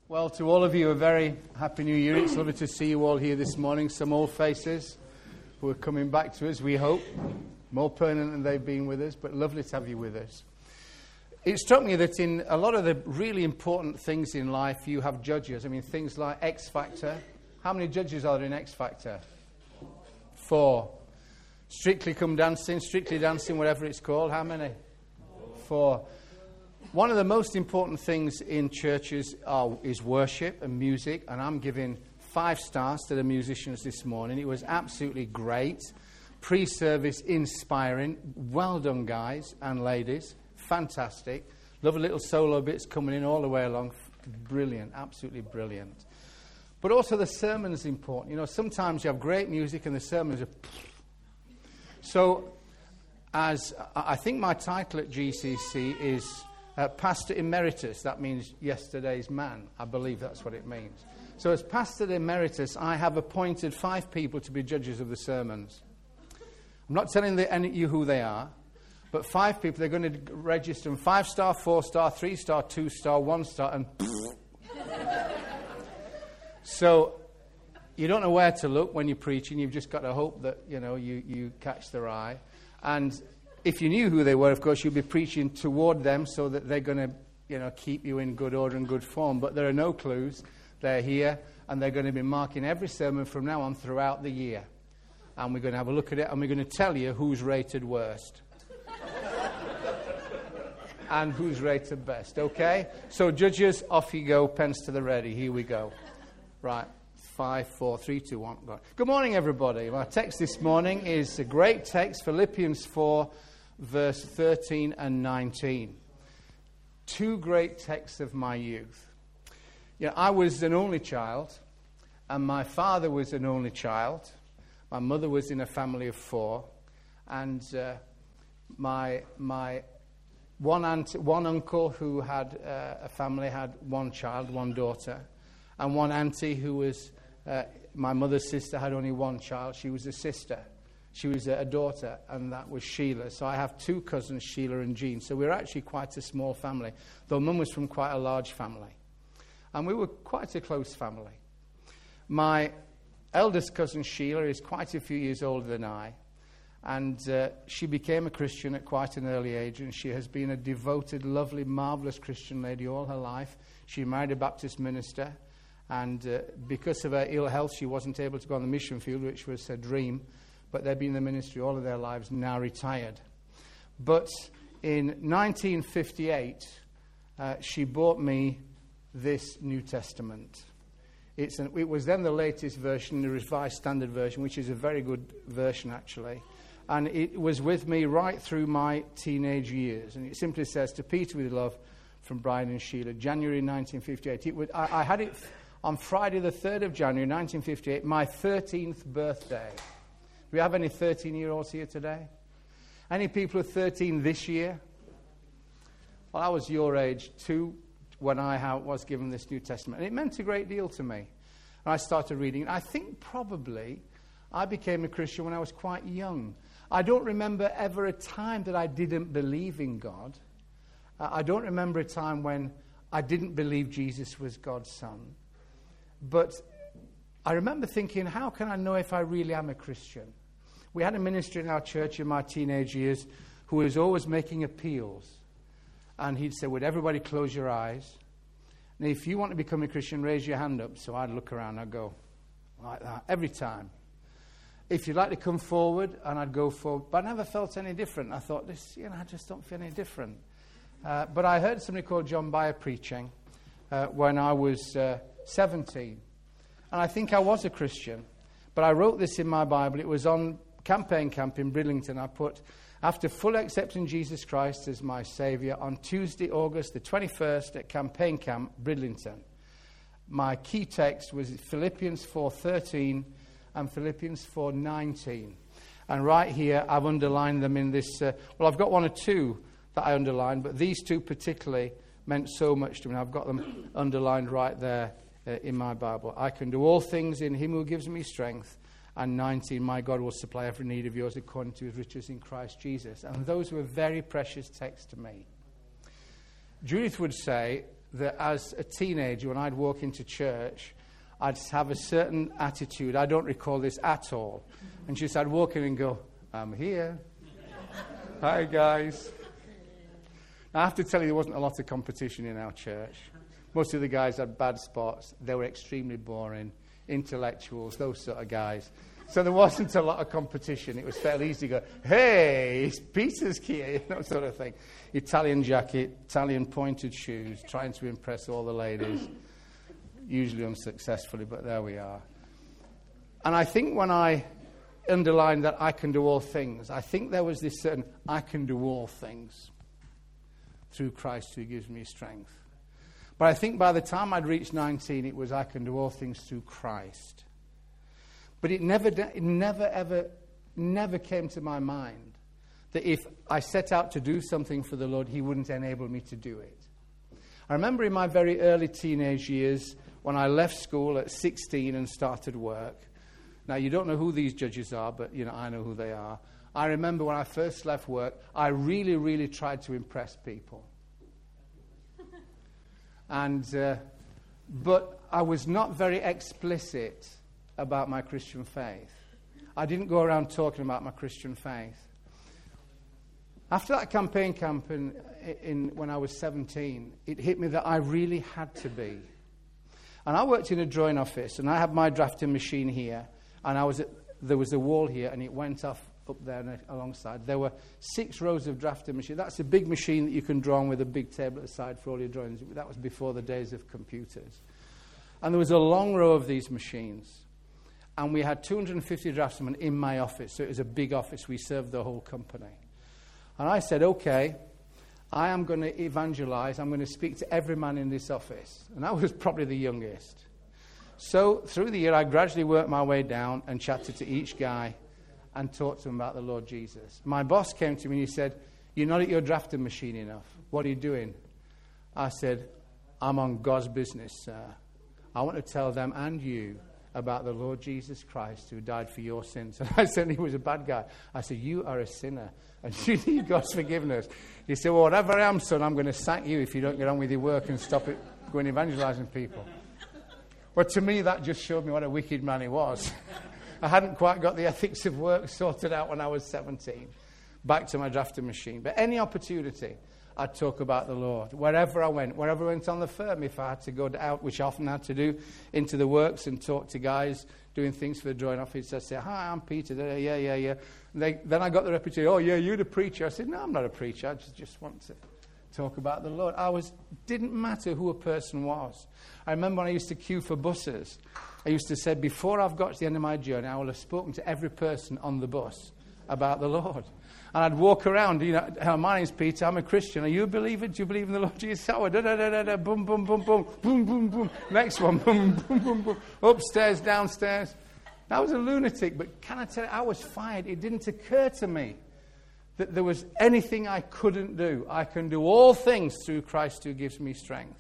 Well, to all of you, a very happy new year. It's lovely to see you all here this morning. Some old faces who are coming back to us, we hope. More permanent than they've been with us, but lovely to have you with us. It struck me that in a lot of the really important things in life, you have judges. I mean, things like X Factor. How many judges are there in X Factor? 4. Strictly Dancing, whatever it's called. How many? 4. One of the most important things in churches is worship and music, and I'm giving 5 stars to the musicians this morning. It was absolutely great. Pre-service inspiring. Well done, guys and ladies. Fantastic. Lovely little solo bits coming in all the way along. Brilliant, absolutely brilliant. But also the sermon's important. You know, sometimes you have great music and the sermons are... So, as I think my title at GCC is Pastor Emeritus. That means yesterday's man. I believe that's what it means. So as Pastor Emeritus, I have appointed 5 people to be judges of the sermons. I'm not telling you who they are, but 5 people. They're going to register them 5-star, 4-star, 3-star, 2-star, 1-star, and... So you don't know where to look when you're preaching. You've just got to hope that, you know, you catch their eye. And if you knew who they were, of course, you'd be preaching toward them so that they're going to, you know, keep you in good order and good form. But there are no clues. They're here, and they're going to be marking every sermon from now on throughout the year. And we're going to have a look at it, and we're going to tell you who's rated worst. And who's rated best, okay? So judges, off you go, pens to the ready. Here we go. Right, 5, 4, 3, 2, 1. Go. Good morning, everybody. My text this morning is a great text, Philippians 4, verse 13 and 19. 2 great texts of my youth. Yeah, I was an only child, and my father was an only child. My mother was in a family of 4, and my one uncle who had a family had 1 child, 1 daughter. And one auntie who was my mother's sister had only 1 child. She was a sister. She was a daughter, and that was Sheila. So I have 2 cousins, Sheila and Jean. So we were actually quite a small family, though Mum was from quite a large family. And we were quite a close family. My eldest cousin, Sheila, is quite a few years older than I. And she became a Christian at quite an early age, and she has been a devoted, lovely, marvelous Christian lady all her life. She married a Baptist minister. And because of her ill health, she wasn't able to go on the mission field, which was her dream. But they've been in the ministry all of their lives, now retired. But in 1958, she bought me this New Testament. It was then the latest version, the Revised Standard Version, which is a very good version, actually. And it was with me right through my teenage years. And it simply says, "To Peter with love, from Brian and Sheila, January 1958. I had it on Friday the 3rd of January 1958, my 13th birthday. Do we have any 13-year-olds here today? Any people who are 13 this year? Well, I was your age too when I was given this New Testament. And it meant a great deal to me. And I started reading. I think probably I became a Christian when I was quite young. I don't remember ever a time that I didn't believe in God. I don't remember a time when I didn't believe Jesus was God's son. But I remember thinking, how can I know if I really am a Christian? We had a minister in our church in my teenage years who was always making appeals. And he'd say, would everybody close your eyes? And if you want to become a Christian, raise your hand up. So I'd look around, I'd go like that every time. If you'd like to come forward, and I'd go forward. But I never felt any different. I thought, I just don't feel any different. But I heard somebody called John Byer preaching when I was 17. And I think I was a Christian. But I wrote this in my Bible. It was on campaign camp in Bridlington. I put, after full accepting Jesus Christ as my Saviour, on Tuesday, August the 21st at campaign camp, Bridlington. My key text was Philippians 4:13 and Philippians 4:19. And right here, I've underlined them in this. I've got 1 or 2 that I underlined, but these 2 particularly meant so much to me. I've got them underlined right there in my Bible. I can do all things in Him who gives me strength. And 19, my God will supply every need of yours according to His riches in Christ Jesus. And those were very precious texts to me. Judith would say, that as a teenager, when I'd walk into church, I'd have a certain attitude. I don't recall this at all. And she said, I'd walk in and go, I'm here. Hi, guys. Now, I have to tell you, there wasn't a lot of competition in our church. Most of the guys had bad spots. They were extremely boring, intellectuals, those sort of guys. So there wasn't a lot of competition. It was fairly easy to go, hey, it's Peter's here, that sort of thing. Italian jacket, Italian pointed shoes, trying to impress all the ladies. Usually unsuccessfully, but there we are. And I think when I underlined that I can do all things, I think there was this certain, I can do all things through Christ who gives me strength. But I think by the time I'd reached 19, it was I can do all things through Christ. But it never came to my mind that if I set out to do something for the Lord, he wouldn't enable me to do it. I remember in my very early teenage years, when I left school at 16 and started work. Now, you don't know who these judges are, but, I know who they are. I remember when I first left work, I really, really tried to impress people. But I was not very explicit about my Christian faith. I didn't go around talking about my Christian faith. After that campaign camp when I was 17, it hit me that I really had to be. And I worked in a drawing office, and I had my drafting machine here, and there was a wall here, and it went off up there and alongside. There were 6 rows of drafting machines. That's a big machine that you can draw on with a big table at the side for all your drawings. That was before the days of computers. And there was a long row of these machines. And we had 250 draftsmen in my office, so it was a big office. We served the whole company. And I said, okay, I am going to evangelize. I'm going to speak to every man in this office. And I was probably the youngest. So through the year, I gradually worked my way down and chatted to each guy and talked to them about the Lord Jesus. My boss came to me and he said, you're not at your drafting machine enough. What are you doing? I said, I'm on God's business, sir. I want to tell them and you about the Lord Jesus Christ who died for your sins. And I said he was a bad guy. I said, you are a sinner and you need God's forgiveness. He said, well, whatever I am, son, I'm going to sack you if you don't get on with your work and stop it going evangelizing people. Well, to me, that just showed me what a wicked man he was. I hadn't quite got the ethics of work sorted out when I was 17. Back to my drafting machine. But any opportunity, I'd talk about the Lord. Wherever I went on the firm, if I had to go out, which I often had to do, into the works and talk to guys doing things for the drawing office, I'd say, hi, I'm Peter. Yeah. Then I got the reputation, oh, yeah, you're the preacher. I said, no, I'm not a preacher. I just want to talk about the Lord. Didn't matter who a person was. I remember when I used to queue for buses, I used to say, before I've got to the end of my journey, I will have spoken to every person on the bus about the Lord. And I'd walk around, my name's Peter, I'm a Christian. Are you a believer? Do you believe in the Lord Jesus? Oh, boom, boom, boom, boom, boom, boom, boom. Next one, boom, boom, boom, boom. Upstairs, downstairs. I was a lunatic, but can I tell you, I was fired. It didn't occur to me that there was anything I couldn't do. I can do all things through Christ who gives me strength.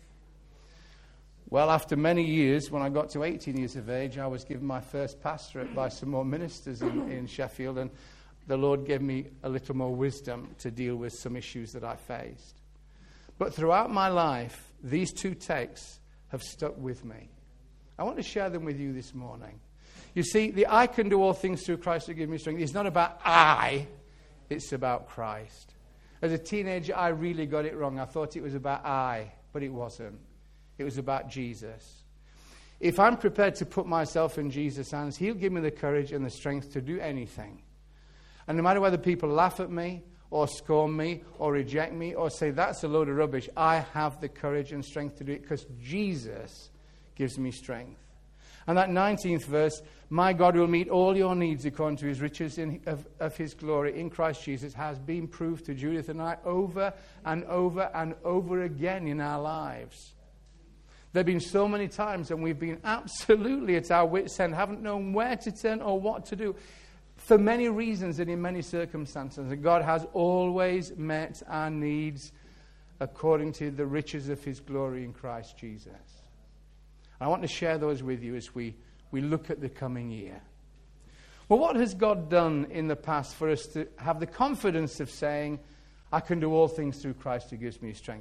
Well, after many years, when I got to 18 years of age, I was given my first pastorate by some more ministers in Sheffield, and the Lord gave me a little more wisdom to deal with some issues that I faced. But throughout my life, these 2 texts have stuck with me. I want to share them with you this morning. You see, the I can do all things through Christ who gives me strength is not about I, it's about Christ. As a teenager, I really got it wrong. I thought it was about I, but it wasn't. It was about Jesus. If I'm prepared to put myself in Jesus' hands, he'll give me the courage and the strength to do anything. And no matter whether people laugh at me or scorn me or reject me or say that's a load of rubbish, I have the courage and strength to do it because Jesus gives me strength. And that 19th verse, my God will meet all your needs according to his riches of his glory in Christ Jesus, has been proved to Judith and I over and over and over again in our lives. There have been so many times when we've been absolutely at our wits' end, haven't known where to turn or what to do, for many reasons and in many circumstances. And God has always met our needs according to the riches of his glory in Christ Jesus. I want to share those with you as we look at the coming year. Well, what has God done in the past for us to have the confidence of saying, I can do all things through Christ who gives me strength?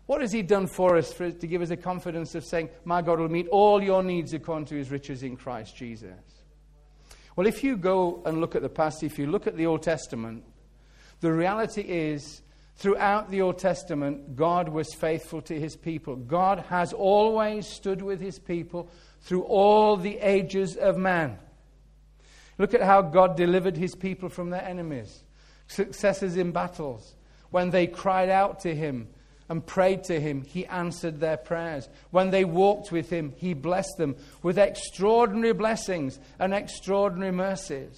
What has he done for us to give us a confidence of saying, my God will meet all your needs according to his riches in Christ Jesus? Well, if you go and look at the past, if you look at the Old Testament, the reality is, throughout the Old Testament, God was faithful to his people. God has always stood with his people through all the ages of man. Look at how God delivered his people from their enemies. Successes in battles. When they cried out to him and prayed to him, he answered their prayers. When they walked with him, he blessed them with extraordinary blessings and extraordinary mercies.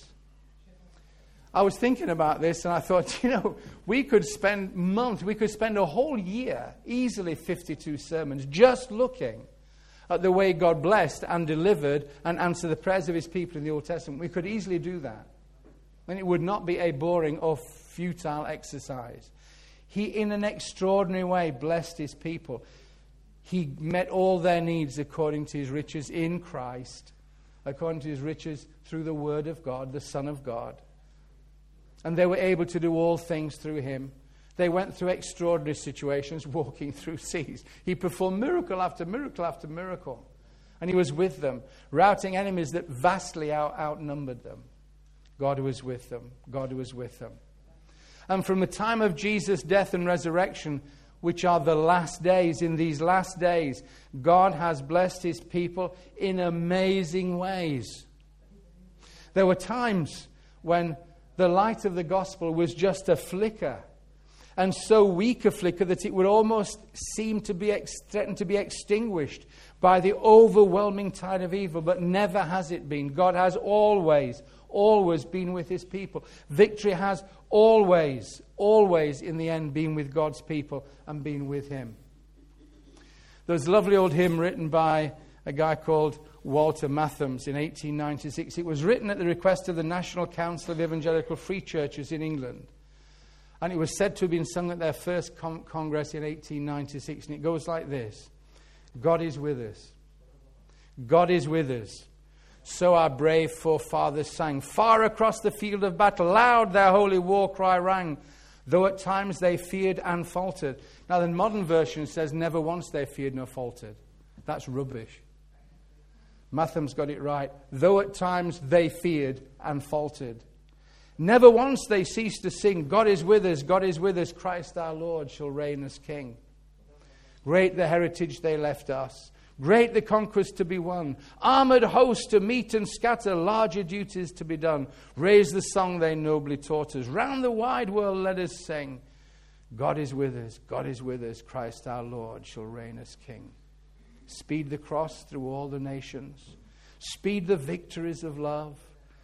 I was thinking about this and I thought, we could spend months, we could spend a whole year, easily 52 sermons, just looking at the way God blessed and delivered and answered the prayers of his people in the Old Testament. We could easily do that. And it would not be a boring or futile exercise. He, in an extraordinary way, blessed his people. He met all their needs according to his riches in Christ, according to his riches through the Word of God, the Son of God. And they were able to do all things through him. They went through extraordinary situations, walking through seas. He performed miracle after miracle after miracle. And he was with them, routing enemies that vastly outnumbered them. God was with them. God was with them. And from the time of Jesus' death and resurrection, which are the last days, in these last days, God has blessed his people in amazing ways. There were times when the light of the gospel was just a flicker, and so weak a flicker that it would almost seem to be threatened to be extinguished by the overwhelming tide of evil, but never has it been. God has always been with his people. Victory has always in the end been with God's people and been with him. There's a lovely old hymn written by a guy called Walter Mathams in 1896. It was written at the request of the National Council of Evangelical Free Churches in England. And it was said to have been sung at their first congress in 1896. And it goes like this. God is with us. God is with us. So our brave forefathers sang. Far across the field of battle, loud their holy war cry rang, though at times they feared and faltered. Now the modern version says never once they feared nor faltered. That's rubbish. Matham's got it right. Though at times they feared and faltered. Never once they ceased to sing, God is with us, God is with us, Christ our Lord shall reign as King. Great the heritage they left us. Great the conquest to be won. Armoured hosts to meet and scatter, larger duties to be done. Raise the song they nobly taught us. Round the wide world let us sing. God is with us, God is with us, Christ our Lord shall reign as King. Speed the cross through all the nations. Speed the victories of love.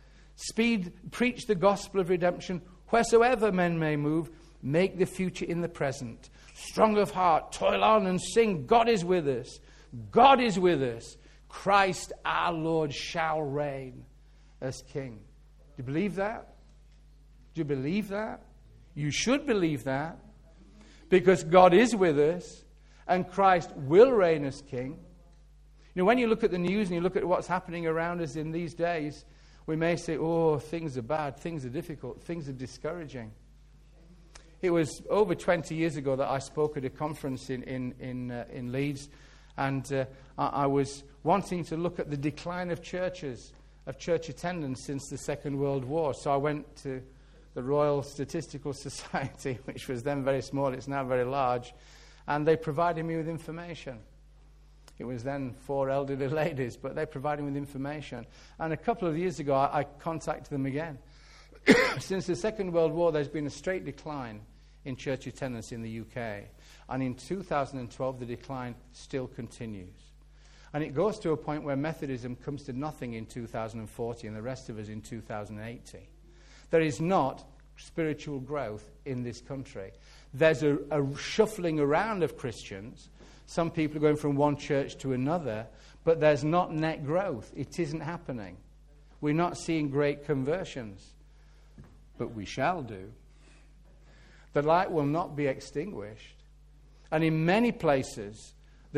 Preach the gospel of redemption. Wheresoever men may move, make the future in the present. Strong of heart, toil on and sing. God is with us. God is with us. Christ our Lord shall reign as King. Do you believe that? Do you believe that? You should believe that. Because God is with us and Christ will reign as King. When you look at the news and you look at what's happening around us in these days, we may say, oh, things are bad, things are difficult, things are discouraging. It was over 20 years ago that I spoke at a conference in Leeds, and I was wanting to look at the decline of churches, of church attendance since the Second World War. So I went to the Royal Statistical Society, which was then very small, it's now very large, and they provided me with information. It was then 4 elderly ladies, but they provided me with information. And a couple of years ago, I contacted them again. Since the Second World War, there's been a straight decline in church attendance in the UK. And in 2012, the decline still continues. And it goes to a point where Methodism comes to nothing in 2040 and the rest of us in 2080. There is not spiritual growth in this country. There's a shuffling around of Christians. Some people are going from one church to another, but there's not net growth. It isn't happening. We're not seeing great conversions, but we shall do. The light will not be extinguished. And in many places, the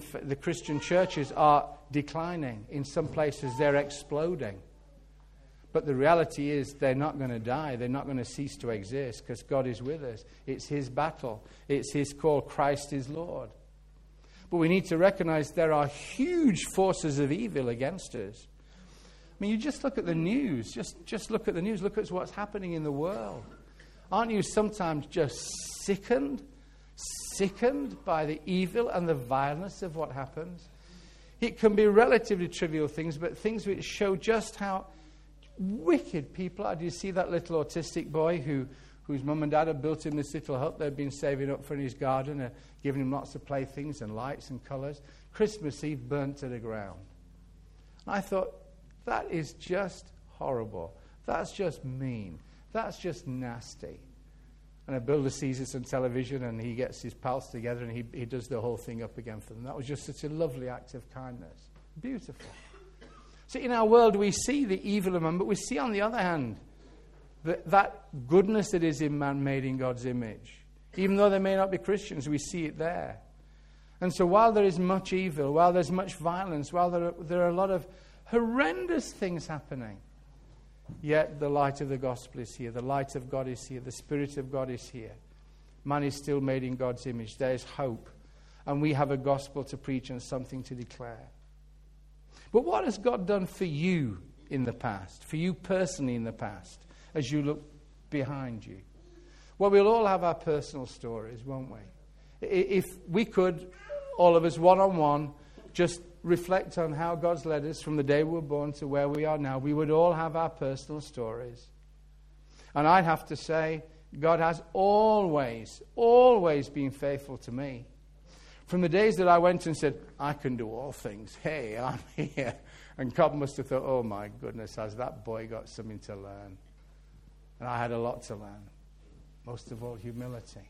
Christian churches are declining. In some places, they're exploding. But the reality is they're not going to die. They're not going to cease to exist because God is with us. It's his battle. It's his call. Christ is Lord. But we need to recognize there are huge forces of evil against us. I mean, you just look at the news. Just look at the news. Look at what's happening in the world. Aren't you sometimes just sickened by the evil and the violence of what happens? It can be relatively trivial things, but things which show just how wicked people are. Do you see that little autistic boy whose mum and dad had built him this little hut they'd been saving up for in his garden, giving him lots of playthings and lights and colours? Christmas Eve burnt to the ground. And I thought, that is just horrible. That's just mean. That's just nasty. And a builder sees this on television and he gets his pals together and he does the whole thing up again for them. That was just such a lovely act of kindness. Beautiful. So in our world we see the evil of man, but we see on the other hand that goodness that is in man made in God's image. Even though they may not be Christians, we see it there. And so while there is much evil, while there's much violence, while there are a lot of horrendous things happening, yet the light of the gospel is here. The light of God is here. The Spirit of God is here. Man is still made in God's image. There is hope. And we have a gospel to preach and something to declare. But what has God done for you in the past? For you personally in the past, as you look behind you? Well, we'll all have our personal stories, won't we? If we could, all of us, one-on-one, just reflect on how God's led us from the day we were born to where we are now, we would all have our personal stories. And I'd have to say, God has always been faithful to me. From the days that I went and said, I can do all things. Hey, I'm here. And God must have thought, oh my goodness, has that boy got something to learn? And I had a lot to learn. Most of all, humility.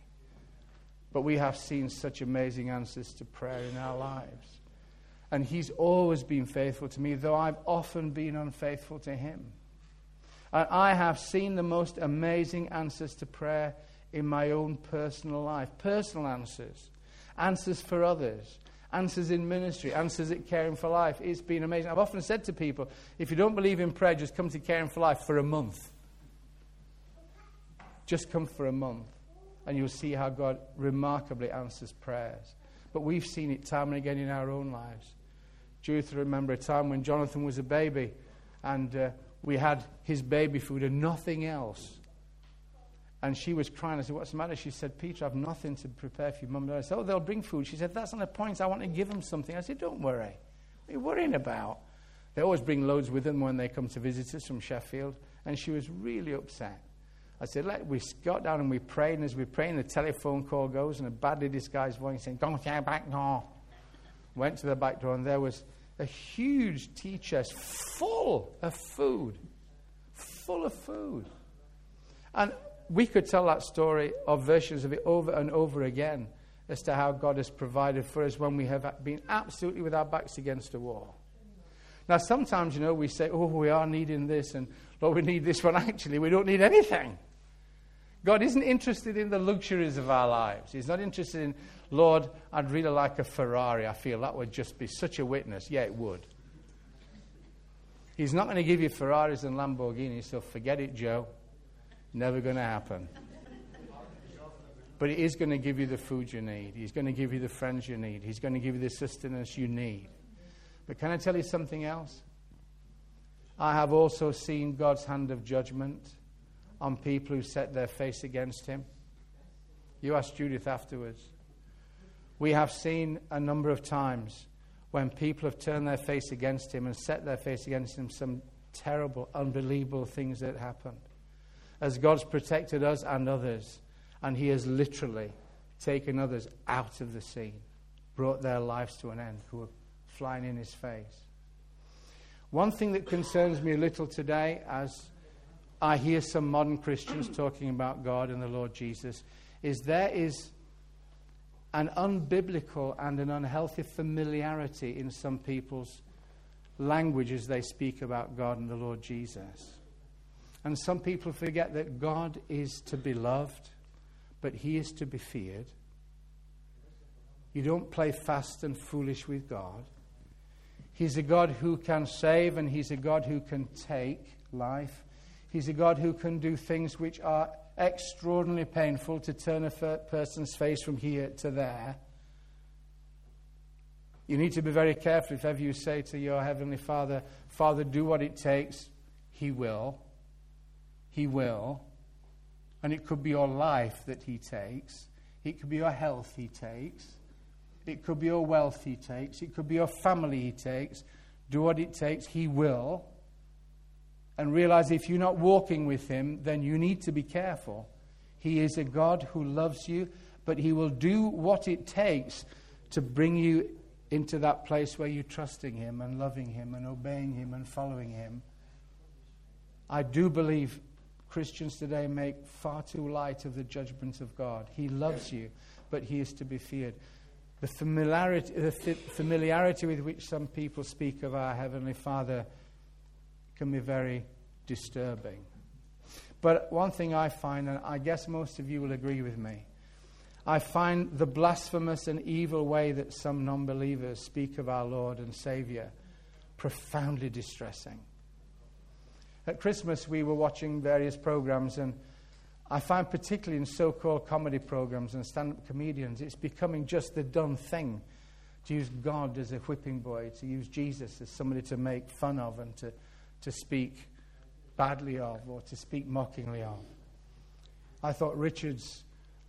But we have seen such amazing answers to prayer in our lives. And he's always been faithful to me, though I've often been unfaithful to him. And I have seen the most amazing answers to prayer in my own personal life. Personal answers. Answers for others. Answers in ministry. Answers at Caring for Life. It's been amazing. I've often said to people, if you don't believe in prayer, just come to Caring for Life for a month. Just come for a month. And you'll see how God remarkably answers prayers. But we've seen it time and again in our own lives. Judith, remember a time when Jonathan was a baby and we had his baby food and nothing else. And she was crying. I said, what's the matter? She said, Peter, I've nothing to prepare for you, Mum. I said, oh, they'll bring food. She said, that's not the point. I want to give them something. I said, don't worry. What are you worrying about? They always bring loads with them when they come to visit us from Sheffield. And she was really upset. I said, we got down and we prayed. And as we prayed, the telephone call goes and a badly disguised voice saying, go to your back door. Went to the back door and there was a huge tea chest full of food. Full of food. And we could tell that story of versions of it over and over again as to how God has provided for us when we have been absolutely with our backs against a wall. Now, sometimes, we say, oh, we are needing this, and Lord, we need this one. Actually, we don't need anything. God isn't interested in the luxuries of our lives. He's not interested in, Lord, I'd really like a Ferrari. I feel that would just be such a witness. Yeah, it would. He's not going to give you Ferraris and Lamborghinis, so forget it, Joe. Never going to happen. But he is going to give you the food you need. He's going to give you the friends you need. He's going to give you the sustenance you need. But can I tell you something else? I have also seen God's hand of judgment on people who set their face against him. You asked Judith afterwards. We have seen a number of times when people have turned their face against him and set their face against him, some terrible, unbelievable things that happened. As God's protected us and others, and he has literally taken others out of the scene, brought their lives to an end, who were flying in his face. One thing that concerns me a little today, as I hear some modern Christians talking about God and the Lord Jesus, is there is an unbiblical and an unhealthy familiarity in some people's language as they speak about God and the Lord Jesus. And some people forget that God is to be loved, but he is to be feared. You don't play fast and foolish with God. He's a God who can save and he's a God who can take life. He's a God who can do things which are extraordinarily painful, to turn a person's face from here to there. You need to be very careful if ever you say to your Heavenly Father, Father, do what it takes. He will. He will. And it could be your life that He takes. It could be your health He takes. It could be your wealth He takes. It could be your family He takes. Do what it takes. He will. And realize if you're not walking with Him, then you need to be careful. He is a God who loves you, but He will do what it takes to bring you into that place where you're trusting Him and loving Him and obeying Him and following Him. I do believe Christians today make far too light of the judgment of God. He loves you, but He is to be feared. The familiarity with which some people speak of our Heavenly Father can be very disturbing. But one thing I find, and I guess most of you will agree with me, I find the blasphemous and evil way that some non-believers speak of our Lord and Savior profoundly distressing. At Christmas, we were watching various programs, and I find particularly in so-called comedy programs and stand-up comedians, it's becoming just the done thing to use God as a whipping boy, to use Jesus as somebody to make fun of and to speak badly of or to speak mockingly of. I thought Richard's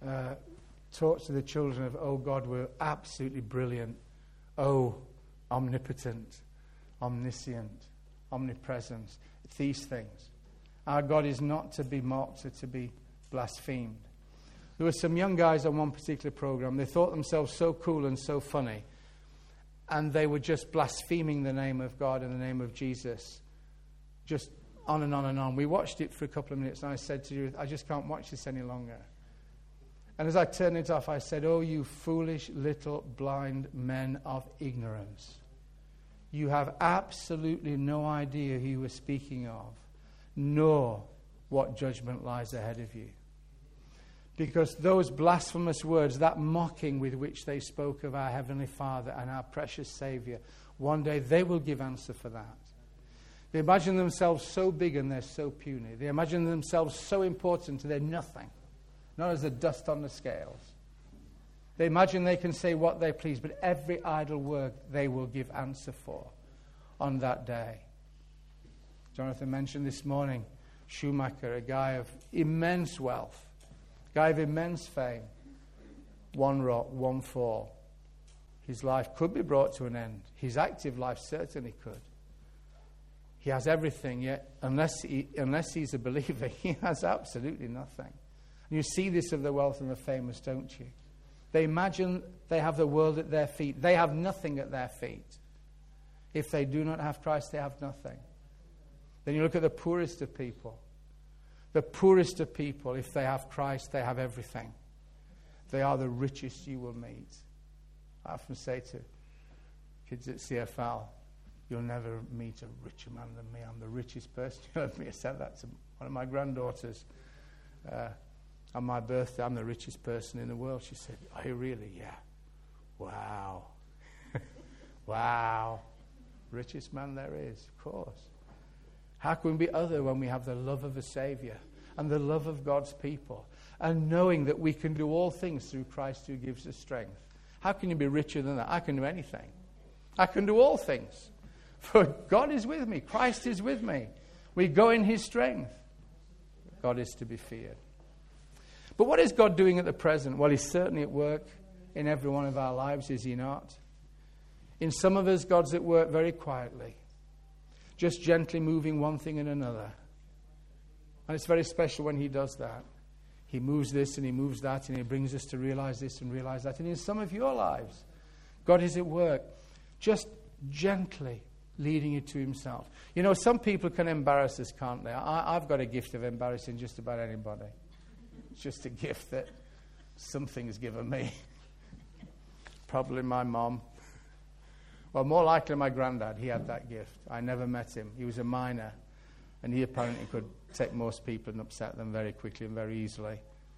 talks to the children of "Oh God" were absolutely brilliant. Oh, omnipotent, omniscient, omnipresent, these things. Our God is not to be mocked or to be blasphemed. There were some young guys on one particular program. They thought themselves so cool and so funny, and they were just blaspheming the name of God and the name of Jesus, just on and on and on. We watched it for a couple of minutes, and I said to you, I just can't watch this any longer. And as I turned it off, I said, "Oh, you foolish little blind men of ignorance. You have absolutely no idea who you are speaking of, nor what judgment lies ahead of you." Because those blasphemous words, that mocking with which they spoke of our Heavenly Father and our precious Savior, one day they will give answer for that. They imagine themselves so big and they're so puny. They imagine themselves so important and they're nothing. Not as the dust on the scales. They imagine they can say what they please, but every idle word they will give answer for on that day. Jonathan mentioned this morning Schumacher, a guy of immense wealth, guy of immense fame. One rock, one fall. His life could be brought to an end. His active life certainly could. He has everything, yet unless he's a believer, he has absolutely nothing. You see this of the wealth and the famous, don't you? They imagine they have the world at their feet. They have nothing at their feet. If they do not have Christ, they have nothing. Then you look at the poorest of people. The poorest of people, if they have Christ, they have everything. They are the richest you will meet. I often say to kids at CFL, "You'll never meet a richer man than me. I'm the richest person you'll ever meet." I said that to one of my granddaughters. On my birthday, "I'm the richest person in the world." She said, "Are you really?" "Yeah." "Wow." "Wow. Richest man there is," of course. How can we be other when we have the love of a Savior and the love of God's people and knowing that we can do all things through Christ who gives us strength? How can you be richer than that? I can do anything. I can do all things. For God is with me. Christ is with me. We go in His strength. God is to be feared. But what is God doing at the present? Well, He's certainly at work in every one of our lives, is He not? In some of us, God's at work very quietly, just gently moving one thing and another. And it's very special when He does that. He moves this and He moves that, and He brings us to realize this and realize that. And in some of your lives, God is at work, just gently leading you to Himself. You know, some people can embarrass us, can't they? I've got a gift of embarrassing just about anybody. It's just a gift that something's given me. Probably my mom. Well, more likely my granddad. He had that gift. I never met him. He was a miner, and he apparently could take most people and upset them very quickly and very easily.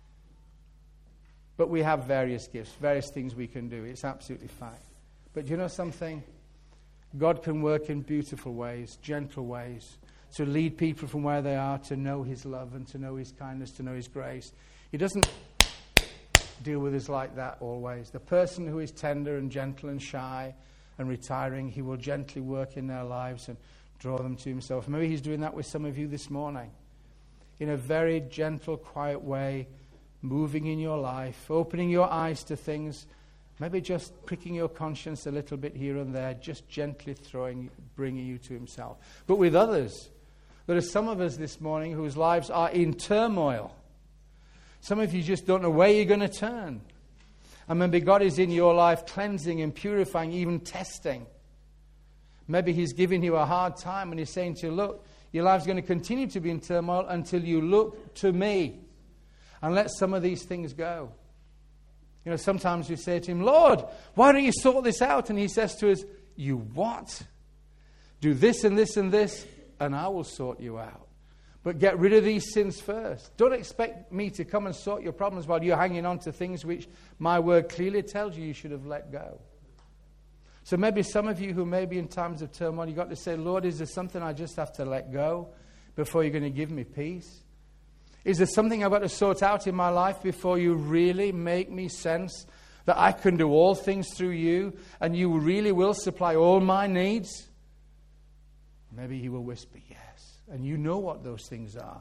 But we have various gifts, various things we can do. It's absolutely fine. But you know something? God can work in beautiful ways, gentle ways, to lead people from where they are to know his love and to know his kindness, to know his grace. He doesn't deal with us like that always. The person who is tender and gentle and shy and retiring, he will gently work in their lives and draw them to himself. Maybe he's doing that with some of you this morning. In a very gentle, quiet way, moving in your life, opening your eyes to things, maybe just pricking your conscience a little bit here and there, just gently bringing you to himself. But with others, there are some of us this morning whose lives are in turmoil. Some of you just don't know where you're going to turn. And maybe God is in your life cleansing and purifying, even testing. Maybe he's giving you a hard time and he's saying to you, look, your life's going to continue to be in turmoil until you look to me and let some of these things go. You know, sometimes we say to him, Lord, why don't you sort this out? And he says to us, you what? Do this and this and this, and I will sort you out. But get rid of these sins first. Don't expect me to come and sort your problems while you're hanging on to things which my word clearly tells you should have let go. So maybe some of you who may be in times of turmoil, you've got to say, Lord, is there something I just have to let go before you're going to give me peace? Is there something I've got to sort out in my life before you really make me sense that I can do all things through you and you really will supply all my needs? Maybe he will whisper, yes. And you know what those things are.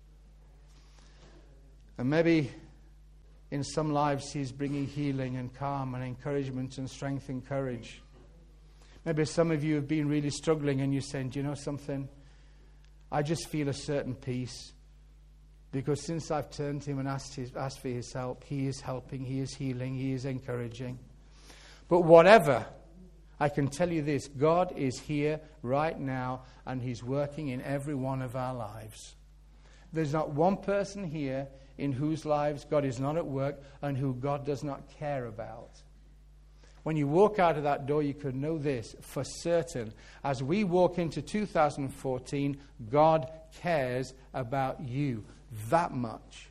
And maybe in some lives he's bringing healing and calm and encouragement and strength and courage. Maybe some of you have been really struggling and you're saying, do you know something? I just feel a certain peace. Because since I've turned to him and asked for his help, he is helping, he is healing, he is encouraging. But whatever, I can tell you this, God is here right now and he's working in every one of our lives. There's not one person here in whose lives God is not at work and who God does not care about. When you walk out of that door, you can know this for certain. As we walk into 2014, God cares about you that much.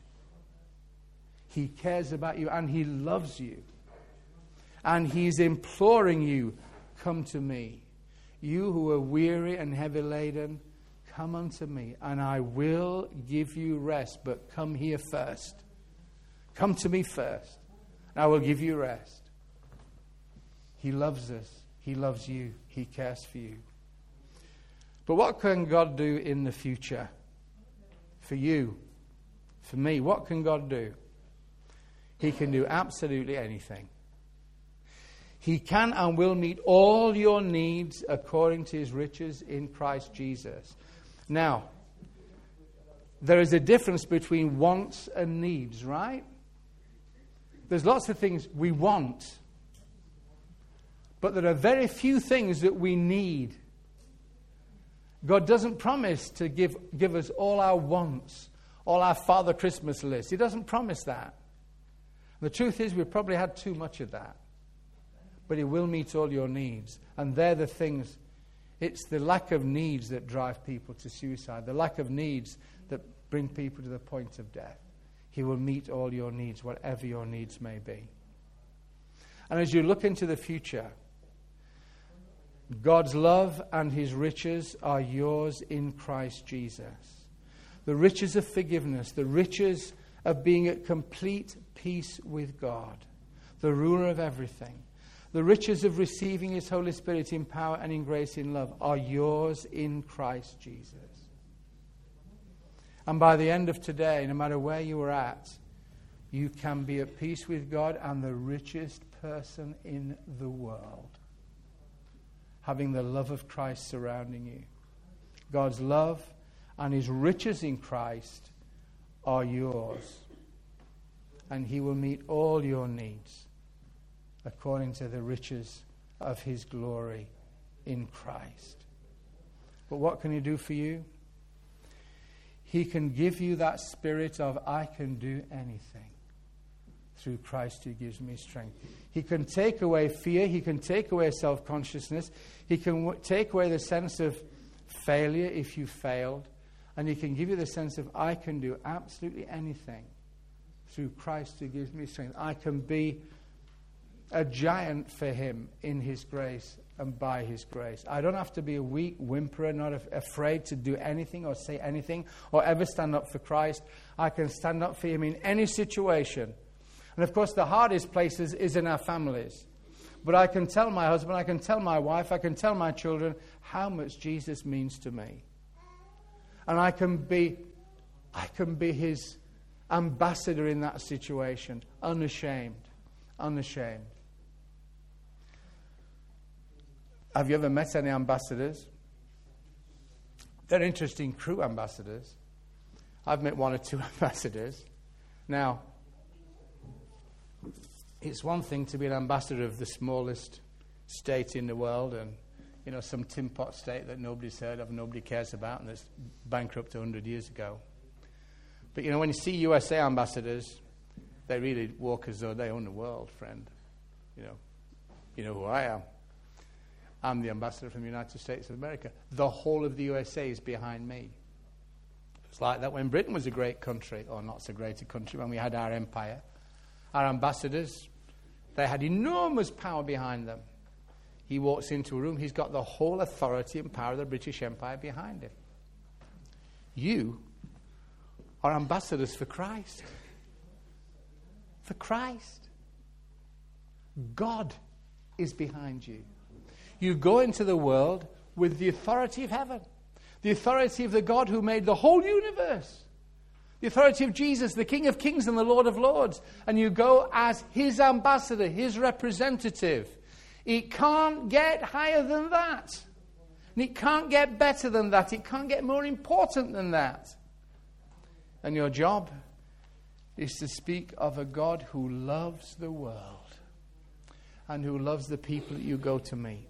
He cares about you and he loves you. And he's imploring you, come to me. You who are weary and heavy laden, come unto me and I will give you rest. But come here first. Come to me first. And I will give you rest. He loves us. He loves you. He cares for you. But what can God do in the future? For you, for me, what can God do? He can do absolutely anything. He can and will meet all your needs according to his riches in Christ Jesus. Now, there is a difference between wants and needs, right? There's lots of things we want. But there are very few things that we need. God doesn't promise to give us all our wants, all our Father Christmas list. He doesn't promise that. The truth is we've probably had too much of that. But he will meet all your needs. And they're the things, it's the lack of needs that drive people to suicide. The lack of needs that bring people to the point of death. He will meet all your needs, whatever your needs may be. And as you look into the future, God's love and his riches are yours in Christ Jesus. The riches of forgiveness, the riches of being at complete peace with God, the ruler of everything. The riches of receiving his Holy Spirit in power and in grace in love are yours in Christ Jesus. And by the end of today, no matter where you are at, you can be at peace with God and the richest person in the world. Having the love of Christ surrounding you. God's love and his riches in Christ are yours. And he will meet all your needs according to the riches of his glory in Christ. But what can he do for you? He can give you that spirit of, I can do anything through Christ who gives me strength. He can take away fear. He can take away self-consciousness. He can take away the sense of failure if you failed. And he can give you the sense of, I can do absolutely anything through Christ who gives me strength. I can be a giant for him in his grace and by His grace. I don't have to be a weak whimperer, not afraid to do anything or say anything or ever stand up for Christ. I can stand up for Him in any situation. And of course, the hardest places is in our families. But I can tell my husband, I can tell my wife, I can tell my children how much Jesus means to me. And I can be His ambassador in that situation, unashamed. Have you ever met any ambassadors? They're interesting crew, ambassadors. I've met one or two ambassadors. Now, it's one thing to be an ambassador of the smallest state in the world and, some tin pot state that nobody's heard of, nobody cares about, and that's bankrupt 100 years ago. But, when you see USA ambassadors, they really walk as though they own the world, friend. You know who I am. I'm the ambassador from the United States of America. The whole of the USA is behind me. It's like that when Britain was a great country, or not so great a country, when we had our empire. Our ambassadors, they had enormous power behind them. He walks into a room, he's got the whole authority and power of the British Empire behind him. You are ambassadors for Christ. For Christ. God is behind you. You go into the world with the authority of heaven, the authority of the God who made the whole universe, the authority of Jesus, the King of Kings and the Lord of Lords, and you go as His ambassador, His representative. It can't get higher than that. And it can't get better than that. It can't get more important than that. And your job is to speak of a God who loves the world and who loves the people that you go to meet.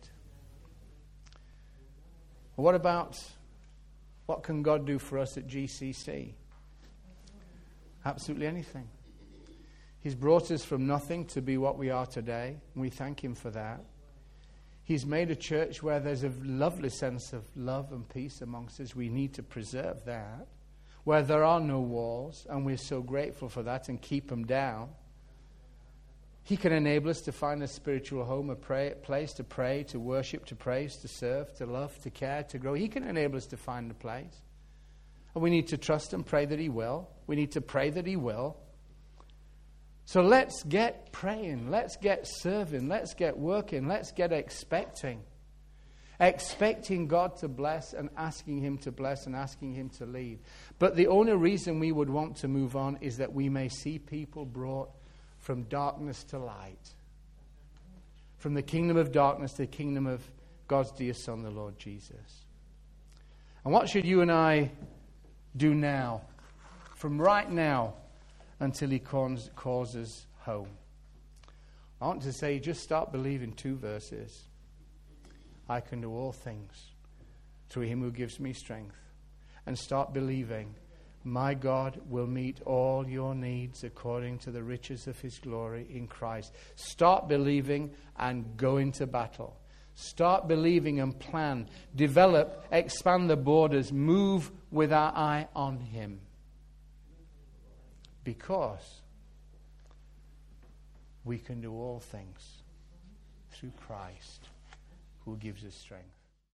What can God do for us at GCC? Absolutely anything. He's brought us from nothing to be what we are today, and we thank Him for that. He's made a church where there's a lovely sense of love and peace amongst us. We need to preserve that. Where there are no walls, and we're so grateful for that and keep them down. He can enable us to find a spiritual home, a place to pray, to worship, to praise, to serve, to love, to care, to grow. He can enable us to find a place. And we need to trust and pray that He will. We need to pray that He will. So let's get praying. Let's get serving. Let's get working. Let's get expecting. Expecting God to bless and asking Him to bless and asking Him to lead. But the only reason we would want to move on is that we may see people brought from darkness to light. From the kingdom of darkness to the kingdom of God's dear Son, the Lord Jesus. And what should you and I do now? From right now until He calls us home. I want to say, just start believing 2 verses. I can do all things through Him who gives me strength. And start believing, my God will meet all your needs according to the riches of His glory in Christ. Start believing and go into battle. Start believing and plan. Develop, expand the borders. Move with our eye on Him. Because we can do all things through Christ who gives us strength.